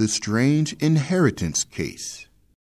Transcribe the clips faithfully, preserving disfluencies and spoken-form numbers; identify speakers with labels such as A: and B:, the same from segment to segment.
A: the strange inheritance case.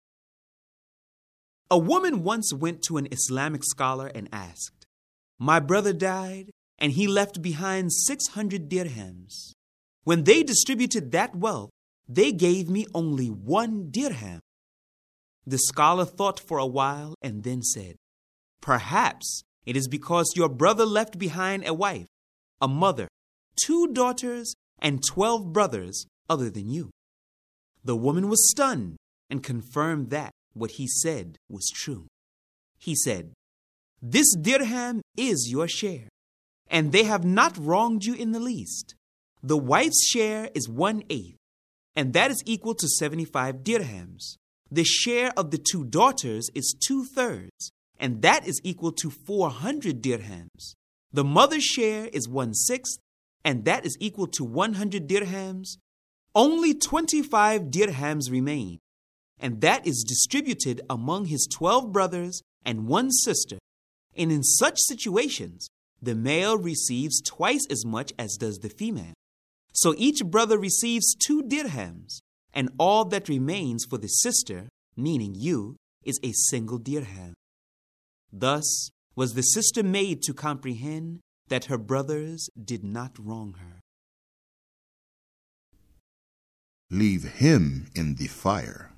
B: A woman once went to an Islamic scholar and asked, "My brother died, and he left behind six hundred dirhams. When they distributed that wealth, they gave me only one dirham." The scholar thought for a while and then said, "Perhaps it is because your brother left behind a wife, a mother, two daughters, and twelve brothers other than you." The woman was stunned and confirmed that what he said was true. He said, "This dirham is your share, and they have not wronged you in the least. The wife's share is one-eighth, and that is equal to seventy-five dirhams. The share of the two daughters is two-thirds, and that is equal to four hundred dirhams. The mother's share is one-sixth, and that is equal to one hundred dirhams. Only twenty-five dirhams remain, and that is distributed among his twelve brothers and one sister. And in such situations, the male receives twice as much as does the female. So each brother receives two dirhams, and all that remains for the sister, meaning you, is a single dirham." Thus was the sister made to comprehend that her brothers did not wrong her.
A: Leave him in the fire.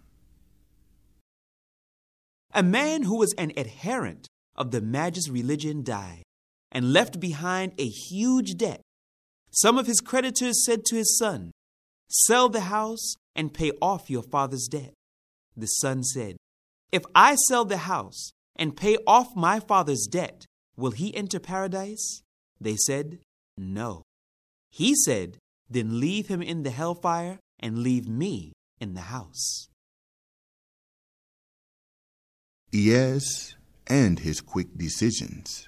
B: A man who was an adherent of the Majus religion died and left behind a huge debt. Some of his creditors said to his son, "Sell the house and pay off your father's debt." The son said, "If I sell the house and pay off my father's debt, will he enter paradise?" They said, "No." He said, "Then leave him in the hellfire and leave me in the house."
A: Iyas and his quick decisions.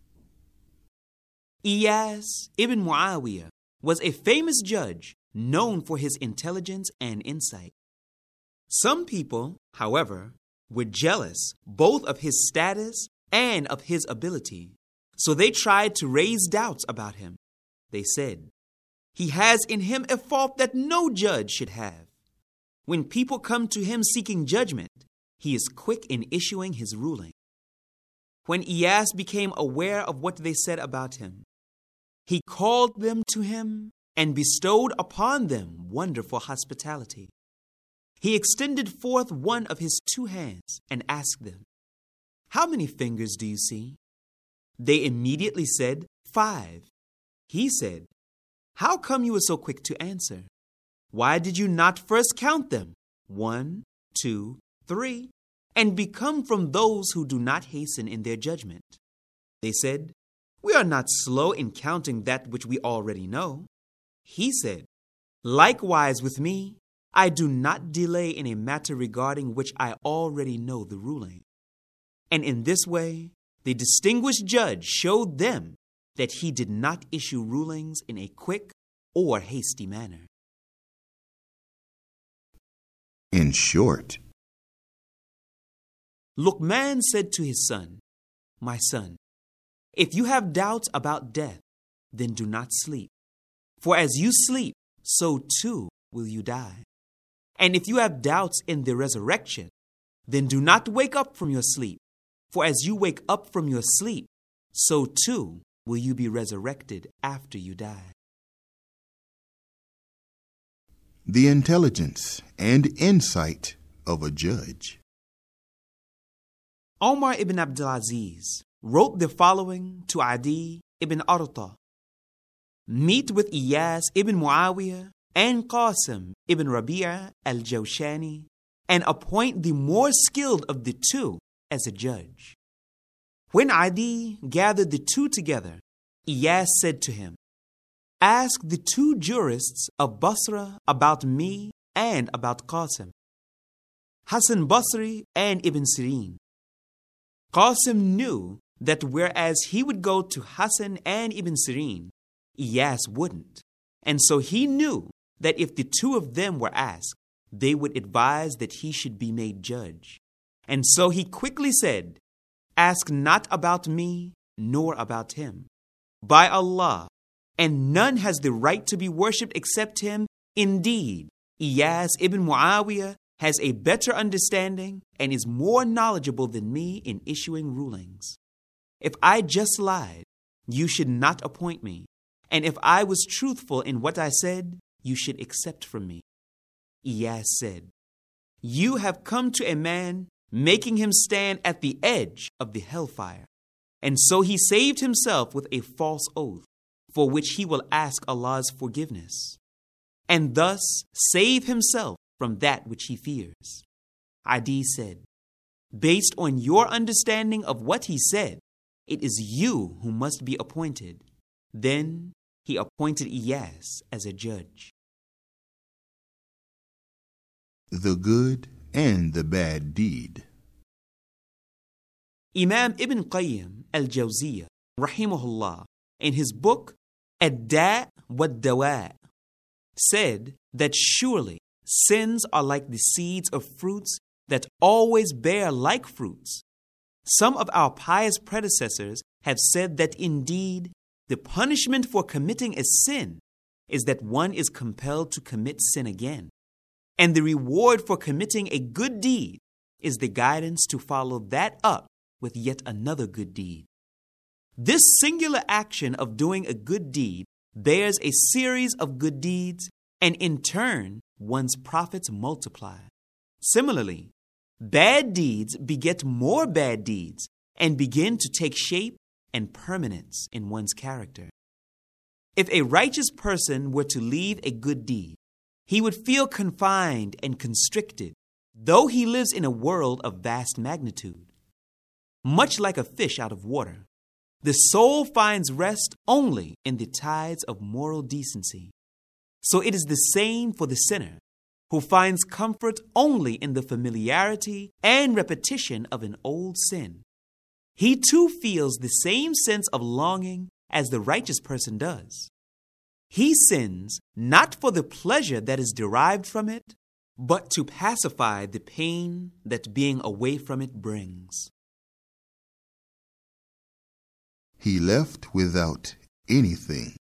B: Iyas ibn Muawiyah was a famous judge known for his intelligence and insight. Some people, however, were jealous both of his status and of his ability, so they tried to raise doubts about him. They said, "He has in him a fault that no judge should have. When people come to him seeking judgment, he is quick in issuing his ruling." When Iyas became aware of what they said about him, he called them to him and bestowed upon them wonderful hospitality. He extended forth one of his two hands and asked them, "How many fingers do you see?" They immediately said, "Five." He said, "How come you were so quick to answer? Why did you not first count them? One, two, three, and become from those who do not hasten in their judgment?" They said, "We are not slow in counting that which we already know." He said, "Likewise with me, I do not delay in a matter regarding which I already know the ruling." And in this way, the distinguished judge showed them that he did not issue rulings in a quick or hasty manner.
A: In short,
B: Luqman said to his son, "My son, if you have doubts about death, then do not sleep. For as you sleep, so too will you die. And if you have doubts in the resurrection, then do not wake up from your sleep. For as you wake up from your sleep, so too will you be resurrected after you die."
A: the intelligence and insight of a judge.
B: Omar ibn Abdulaziz wrote the following to Adi ibn Arta: "Meet with Iyas ibn Muawiyah and Qasim ibn Rabi'a al-Jawshani and appoint the more skilled of the two as a judge." When Adi gathered the two together, Iyas said to him, "Ask the two jurists of Basra about me and about Qasim, Hassan Basri and Ibn Sirin." Qasim knew that whereas he would go to Hassan and Ibn Sirin, Iyas wouldn't. And so he knew that if the two of them were asked, they would advise that he should be made judge. And so he quickly said, "Ask not about me, nor about him. By Allah, and none has the right to be worshipped except him, indeed, Iyas ibn Muawiyah has a better understanding and is more knowledgeable than me in issuing rulings. If I just lied, you should not appoint me, and if I was truthful in what I said, you should accept from me." Iyas said, "You have come to a man making him stand at the edge of the hellfire, and so he saved himself with a false oath, for which he will ask Allah's forgiveness, and thus save himself from that which he fears." Adi said, "Based on your understanding of what he said, it is you who must be appointed." Then he appointed Iyas as a judge.
A: The good and the bad deed.
B: Imam Ibn Qayyim al-Jawziyah, rahimahullah, in his book Ad-Da' wad-Dawa' said that surely sins are like the seeds of fruits that always bear like fruits. Some of our pious predecessors have said that indeed the punishment for committing a sin is that one is compelled to commit sin again, and the reward for committing a good deed is the guidance to follow that up with yet another good deed. This singular action of doing a good deed bears a series of good deeds, and in turn, one's profits multiply. Similarly, bad deeds beget more bad deeds and begin to take shape and permanence in one's character. If a righteous person were to leave a good deed, he would feel confined and constricted, though he lives in a world of vast magnitude. Much like a fish out of water, the soul finds rest only in the tides of moral decency. So it is the same for the sinner, who finds comfort only in the familiarity and repetition of an old sin. He too feels the same sense of longing as the righteous person does. He sins not for the pleasure that is derived from it, but to pacify the pain that being away from it brings.
A: He left without anything.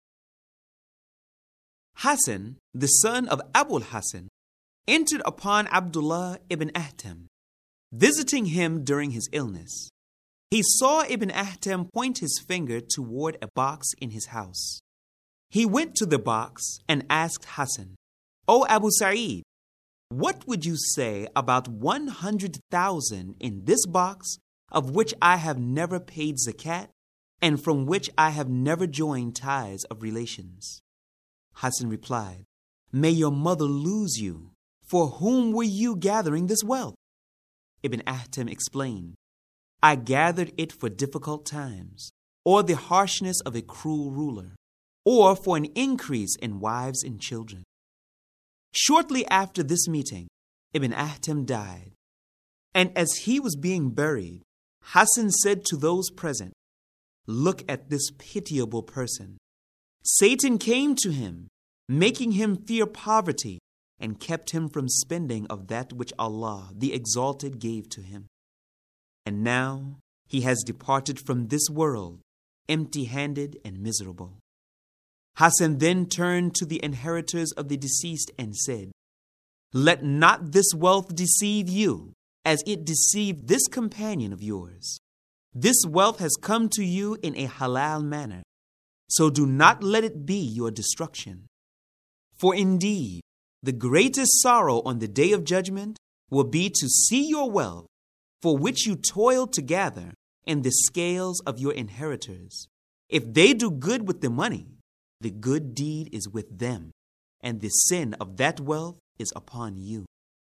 B: Hassan, the son of Abul Hassan, entered upon Abdullah ibn Ahtam, visiting him during his illness. He saw Ibn Ahtam point his finger toward a box in his house. He went to the box and asked Hassan, "O Abu Sa'id, what would you say about one hundred thousand in this box, of which I have never paid zakat, and from which I have never joined ties of relations?" Hassan replied, "May your mother lose you. For whom were you gathering this wealth?" Ibn Ahtam explained, "I gathered it for difficult times, or the harshness of a cruel ruler, or for an increase in wives and children." Shortly after this meeting, Ibn Ahtam died. And as he was being buried, Hassan said to those present, "Look at this pitiable person. Satan came to him, making him fear poverty, and kept him from spending of that which Allah, the Exalted, gave to him. And now he has departed from this world, empty-handed and miserable." Hassan then turned to the inheritors of the deceased and said, "Let not this wealth deceive you, as it deceived this companion of yours. This wealth has come to you in a halal manner, so do not let it be your destruction. For indeed, the greatest sorrow on the day of judgment will be to see your wealth, for which you toiled to gather, in the scales of your inheritors. If they do good with the money, the good deed is with them, and the sin of that wealth is upon you."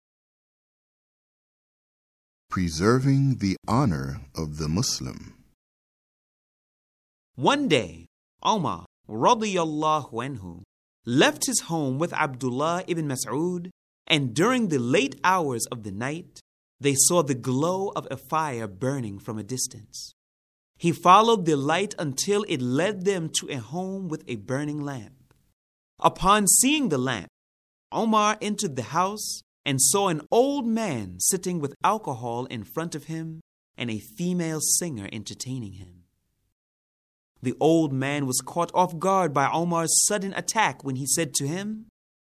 A: Preserving the honor of the Muslim.
B: One day, Umar radiyallahu anhu left his home with Abdullah ibn Mas'ud, and during the late hours of the night, they saw the glow of a fire burning from a distance. He followed the light until it led them to a home with a burning lamp. Upon seeing the lamp, Umar entered the house and saw an old man sitting with alcohol in front of him and a female singer entertaining him. The old man was caught off guard by Umar's sudden attack when he said to him,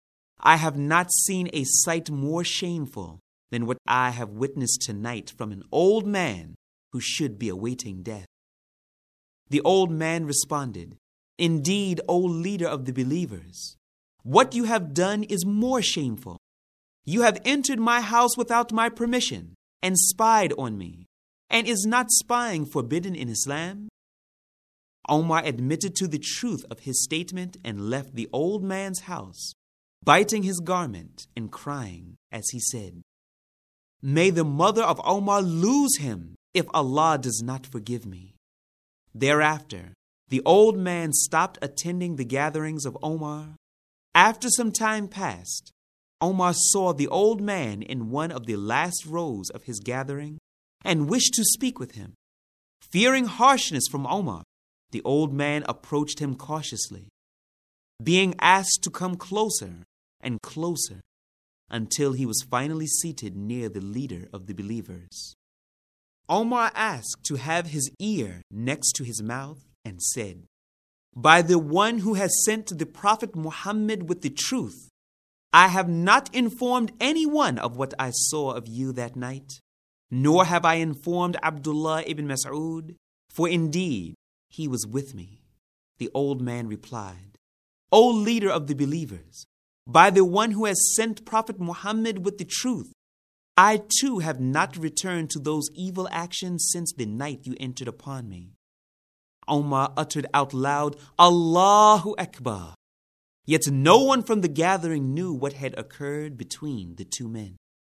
B: I have not seen a sight more shameful than what I have witnessed tonight from an old man who should be awaiting death. The old man responded, Indeed, O leader of the believers, what you have done is more shameful. You have entered my house without my permission and spied on me. And is not spying forbidden in Islam? Omar admitted to the truth of his statement and left the old man's house, biting his garment and crying as he said, May the mother of Omar lose him if Allah does not forgive me. Thereafter, the old man stopped attending the gatherings of Omar. After some time passed, Omar saw the old man in one of the last rows of his gathering and wished to speak with him. Fearing harshness from Omar, the old man approached him cautiously, being asked to come closer and closer until he was finally seated near the leader of the believers. Omar asked to have his ear next to his mouth and said, By the one who has sent the Prophet Muhammad with the truth, I have not informed anyone of what I saw of you that night. Nor have I informed Abdullah ibn Mas'ud, for indeed he was with me. The old man replied, O leader of the believers, by the one who has sent Prophet Muhammad with the truth, I too have not returned to those evil actions since the night you entered upon me. Omar uttered out loud, Allahu Akbar. Yet no one from the gathering knew what had occurred between the two men.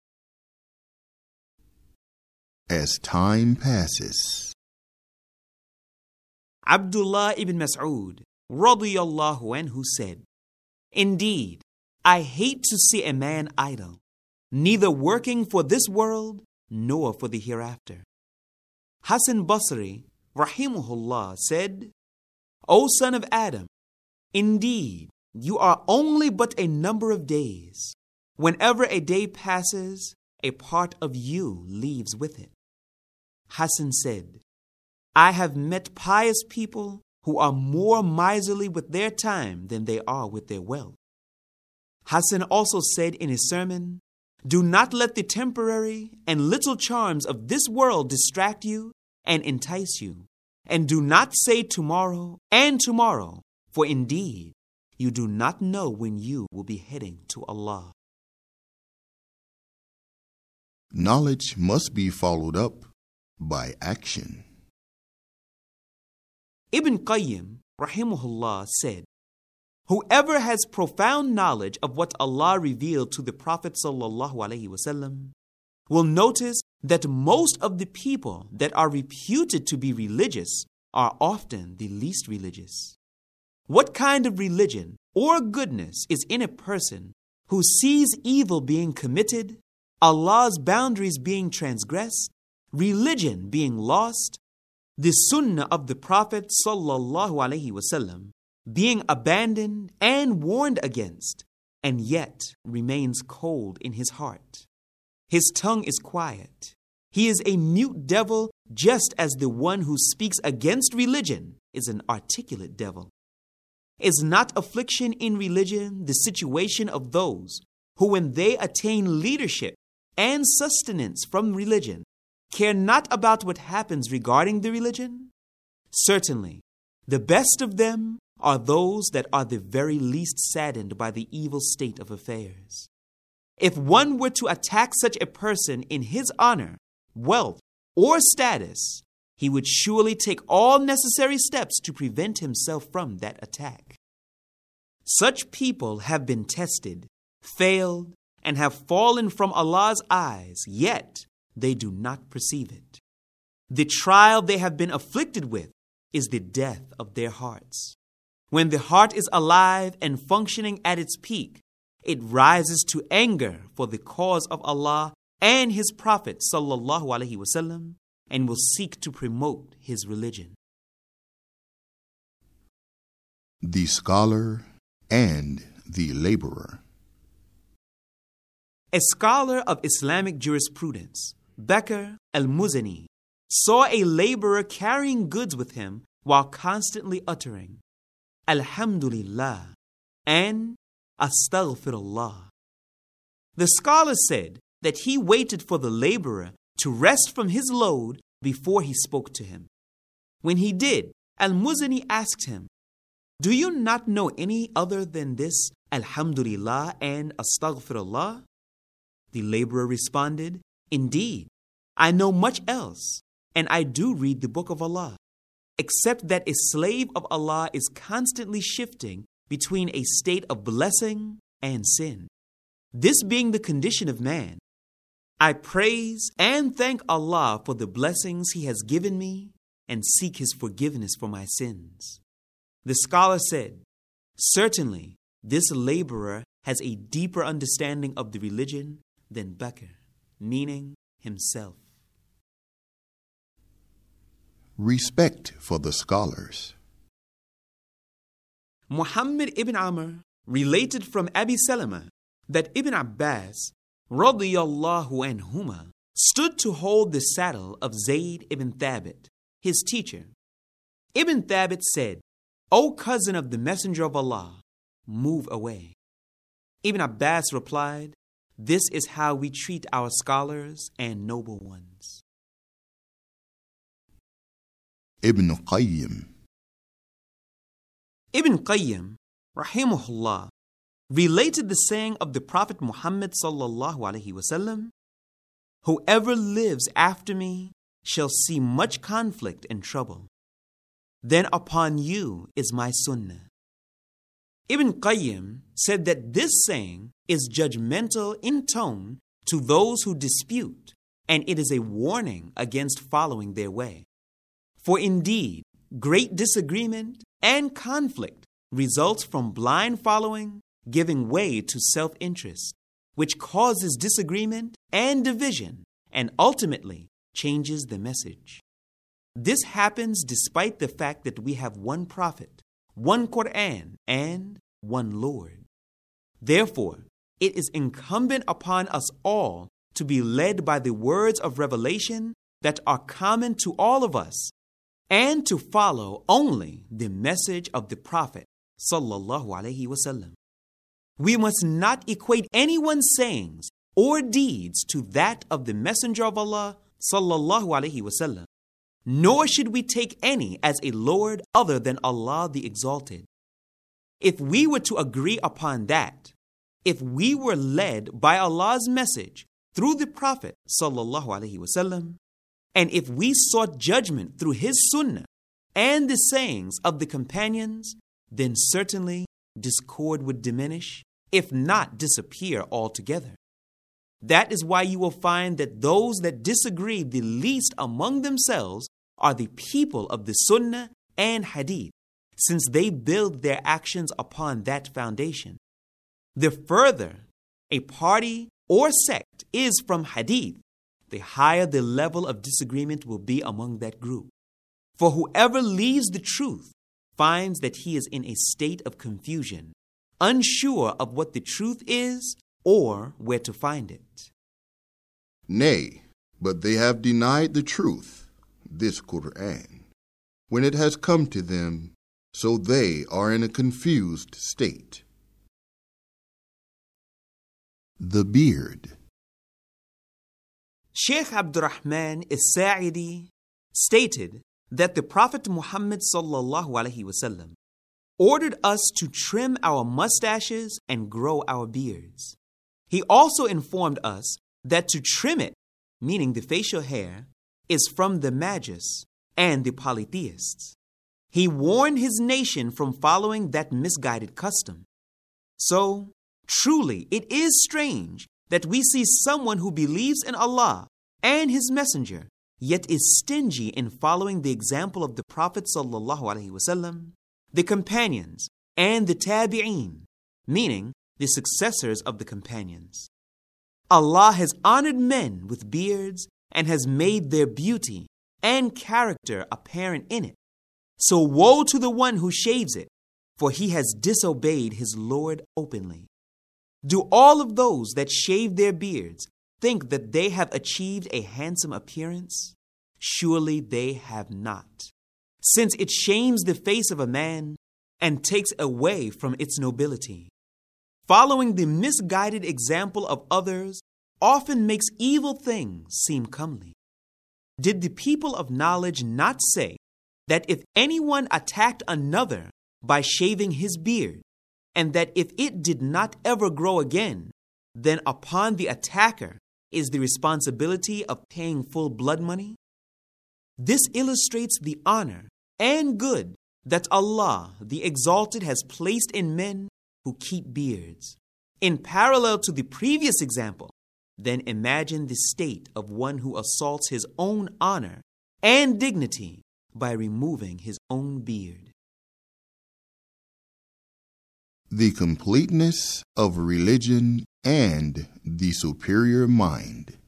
A: As time passes,
B: Abdullah ibn Mas'ud radiyallahu anhu said, Indeed, I hate to see a man idle, neither working for this world nor for the hereafter. Hasan Basri rahimahullah said, O son of Adam, indeed, you are only but a number of days. Whenever a day passes, a part of you leaves with it. Hassan said, I have met pious people who are more miserly with their time than they are with their wealth. Hassan also said in his sermon, Do not let the temporary and little charms of this world distract you and entice you. And do not say tomorrow and tomorrow, for indeed, you do not know when you will be heading to Allah.
A: knowledge must be followed up by action.
B: Ibn Qayyim, rahimahullah, said, Whoever has profound knowledge of what Allah revealed to the Prophet sallallahu alaihi wasallam will notice that most of the people that are reputed to be religious are often the least religious. What kind of religion or goodness is in a person who sees evil being committed, Allah's boundaries being transgressed, religion being lost, the sunnah of the Prophet sallallahu alaihi wasallam being abandoned and warned against, and yet remains cold in his heart? His tongue is quiet. He is a mute devil, just as the one who speaks against religion is an articulate devil. Is not affliction in religion the situation of those who, when they attain leadership and sustenance from religion, care not about what happens regarding the religion? Certainly, the best of them are those that are the very least saddened by the evil state of affairs. If one were to attack such a person in his honor, wealth, or status, he would surely take all necessary steps to prevent himself from that attack. Such people have been tested, failed, and have fallen from Allah's eyes, yet they do not perceive it. The trial they have been afflicted with is the death of their hearts. When the heart is alive and functioning at its peak, it rises to anger for the cause of Allah and His Prophet sallallahu alaihi wasallam, and will seek to promote His religion.
A: The scholar and the laborer.
B: A scholar of Islamic jurisprudence, Bakr al-Muzani, saw a laborer carrying goods with him while constantly uttering, Alhamdulillah, and Astaghfirullah. The scholar said that he waited for the laborer to rest from his load before he spoke to him. When he did, Al-Muzani asked him, "Do you not know any other than this Alhamdulillah and Astaghfirullah?" The laborer responded, "Indeed, I know much else, and I do read the book of Allah, except that a slave of Allah is constantly shifting between a state of blessing and sin. This being the condition of man, I praise and thank Allah for the blessings He has given me and seek His forgiveness for my sins." The scholar said, "Certainly, this laborer has a deeper understanding of the religion than Bakr," meaning himself.
A: Respect for the scholars.
B: Muhammad ibn Amr related from Abi Salama that Ibn Abbas radiyallahu anhuma stood to hold the saddle of Zayd ibn Thabit, his teacher. Ibn Thabit said, "O cousin of the Messenger of Allah, move away." Ibn Abbas replied, "This is how we treat our scholars and noble ones."
A: Ibn Qayyim.
B: Ibn Qayyim, rahimahullah, related the saying of the Prophet Muhammad sallallahu alaihi wasallam, "Whoever lives after me shall see much conflict and trouble. Then upon you is my sunnah." Ibn Qayyim said that this saying is judgmental in tone to those who dispute, and it is a warning against following their way. For indeed, great disagreement and conflict results from blind following, giving way to self-interest, which causes disagreement and division, and ultimately changes the message. This happens despite the fact that we have one prophet, one Quran, and one Lord. Therefore, it is incumbent upon us all to be led by the words of revelation that are common to all of us, and to follow only the message of the Prophet sallallahu alaihi wasallam. We must not equate anyone's sayings or deeds to that of the Messenger of Allah sallallahu alaihi wasallam, nor should we take any as a Lord other than Allah the Exalted. If we were to agree upon that, if we were led by Allah's message through the Prophet sallallahu alaihi wasallam, and if we sought judgment through his sunnah and the sayings of the companions, then certainly discord would diminish, if not disappear altogether. That is why you will find that those that disagree the least among themselves are the people of the sunnah and hadith, since they build their actions upon that foundation. The further a party or sect is from hadith, the higher the level of disagreement will be among that group. For whoever leaves the truth finds that he is in a state of confusion, unsure of what the truth is or where to find it.
A: Nay, but they have denied the truth, this Quran, when it has come to them, so they are in a confused state. The beard.
B: Sheikh Abdurrahman As-Sa'idi stated that the Prophet Muhammad sallallahu alaihi wasallam ordered us to trim our mustaches and grow our beards. He also informed us that to trim it, meaning the facial hair, is from the Majus and the polytheists. He warned his nation from following that misguided custom. So, truly, it is strange that we see someone who believes in Allah and His Messenger, yet is stingy in following the example of the Prophet sallallahu alaihi wasallam, the companions, and the tabi'een, meaning the successors of the companions. Allah has honored men with beards and has made their beauty and character apparent in it. So woe to the one who shaves it, for he has disobeyed his Lord openly. Do all of those that shave their beards think that they have achieved a handsome appearance? Surely they have not, since it shames the face of a man and takes away from its nobility. following the misguided example of others often makes evil things seem comely. Did the people of knowledge not say that if anyone attacked another by shaving his beard, and that if it did not ever grow again, then upon the attacker is the responsibility of paying full blood money? This illustrates the honor and good that Allah, the Exalted, has placed in men who keep beards. In parallel to the previous example, then imagine the state of one who assaults his own honor and dignity by removing his own beard.
A: The completeness of religion and the superior mind.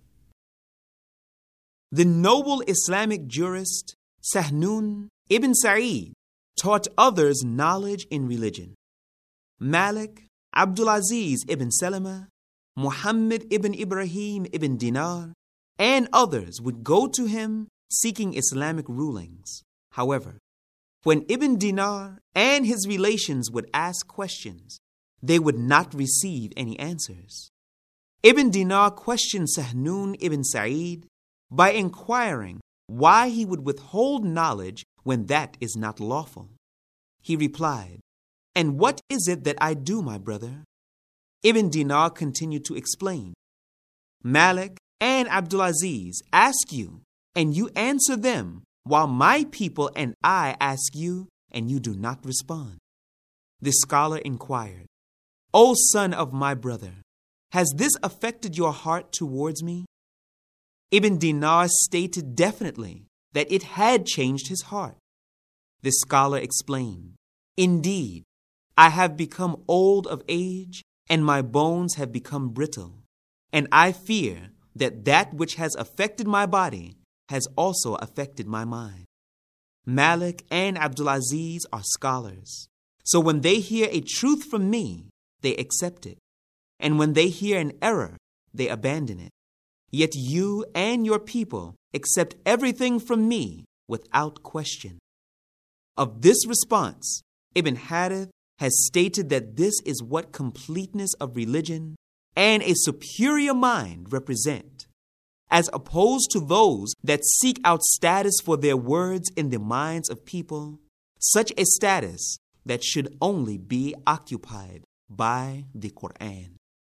B: The noble Islamic jurist Sahnun ibn Sa'id taught others knowledge in religion. Malik, Abdulaziz ibn Salama, Muhammad ibn Ibrahim ibn Dinar, and others would go to him seeking Islamic rulings. However, when Ibn Dinar and his relations would ask questions, they would not receive any answers. Ibn Dinar questioned Sahnun ibn Sa'id by inquiring why he would withhold knowledge when that is not lawful. He replied, "And what is it that I do, my brother?" Ibn Dinar continued to explain, "Malik and Abdulaziz ask you, and you answer them, while my people and I ask you, and you do not respond." The scholar inquired, "O son of my brother, has this affected your heart towards me?" Ibn Dinar stated definitely that it had changed his heart. The scholar explained, "Indeed, I have become old of age, and my bones have become brittle, and I fear that that which has affected my body has also affected my mind." Malik and Abdulaziz are scholars, so when they hear a truth from me, they accept it, and when they hear an error, they abandon it. Yet you and your people accept everything from me without question. Of this response, Ibn Harith has stated that this is what completeness of religion and a superior mind represent, as opposed to those that seek out status for their words in the minds of people, such a status that should only be occupied by the Quran.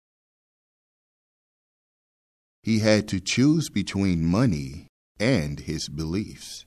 A: He had to choose between money and his beliefs.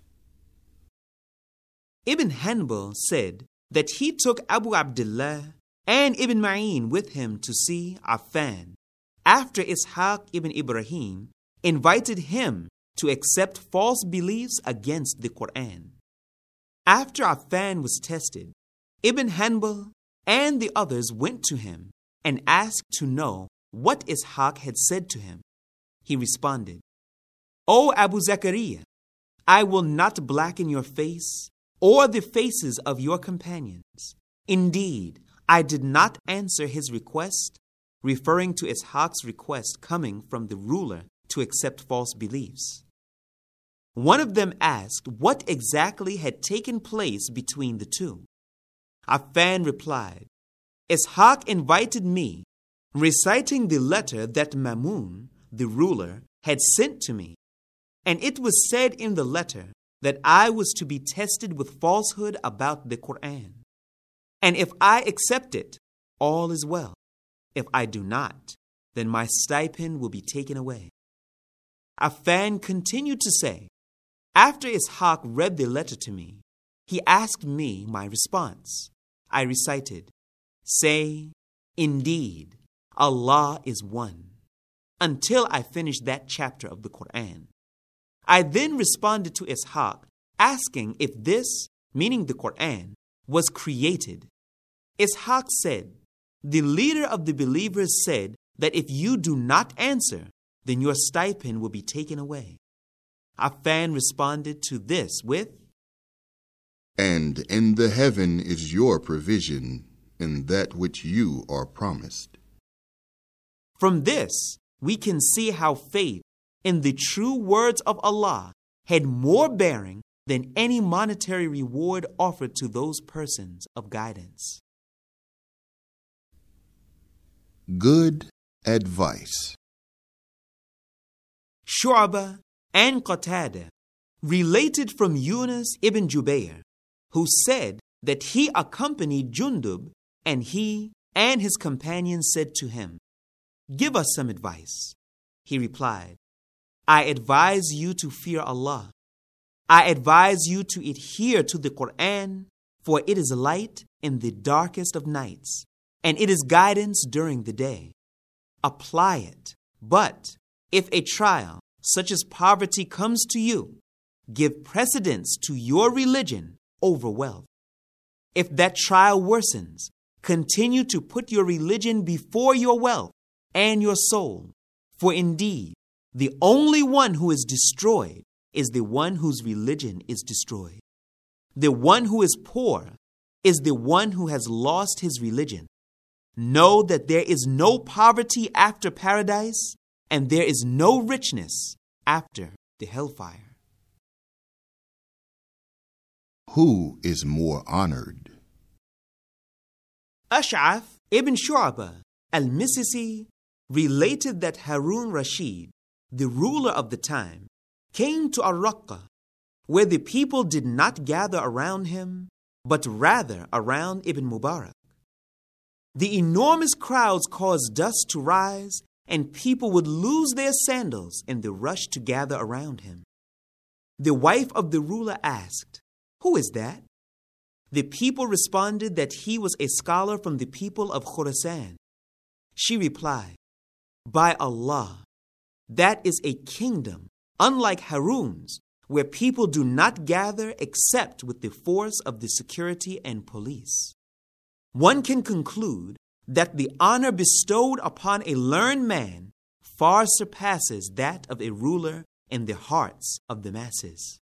B: Ibn Hanbal said that he took Abu Abdullah and Ibn Ma'in with him to see Affan after Ishaq ibn Ibrahim invited him to accept false beliefs against the Quran. After Affan was tested, Ibn Hanbal and the others went to him and asked to know what Ishaq had said to him. He responded, "O Abu Zakaria, I will not blacken your face or the faces of your companions. Indeed, I did not answer his request," referring to Ishaq's request coming from the ruler to accept false beliefs. One of them asked what exactly had taken place between the two. Affan replied, "Ishaq invited me, reciting the letter that Mamun, the ruler, had sent to me, and it was said in the letter that I was to be tested with falsehood about the Quran. And if I accept it, all is well. If I do not, then my stipend will be taken away." Affan continued to say, "After Ishaq read the letter to me, he asked me my response. I recited, 'Say, indeed, Allah is one,' until I finished that chapter of the Quran. I then responded to Ishaq, asking if this, meaning the Quran, was created. Ishaq said, 'The leader of the believers said that if you do not answer, then your stipend will be taken away.' Affan responded to this with,
A: 'And in the heaven is your provision in that which you are promised.'"
B: From this, we can see how faith in the true words of Allah had more bearing than any monetary reward offered to those persons of guidance.
A: Good advice.
B: Shu'bah and Qatada related from Yunus ibn Jubayr, who said that he accompanied Jundub, and he and his companions said to him, "Give us some advice." He replied, "I advise you to fear Allah. I advise you to adhere to the Quran, for it is light in the darkest of nights, and it is guidance during the day. Apply it. But if a trial, such as poverty, comes to you, give precedence to your religion over wealth. If that trial worsens, continue to put your religion before your wealth and your soul, for indeed, the only one who is destroyed is the one whose religion is destroyed. The one who is poor is the one who has lost his religion. Know that there is no poverty after paradise, and there is no richness after the hellfire."
A: Who is more honored?
B: Ash'af ibn Shu'bah al-Misisi related that Harun Rashid, the ruler of the time, came to Ar-Raqqa, where the people did not gather around him, but rather around Ibn Mubarak. The enormous crowds caused dust to rise, and people would lose their sandals in the rush to gather around him. The wife of the ruler asked, "Who is that?" The people responded that he was a scholar from the people of Khurasan. She replied, "By Allah, that is a kingdom, unlike Harun's, where people do not gather except with the force of the security and police." One can conclude that the honor bestowed upon a learned man far surpasses that of a ruler in the hearts of the masses.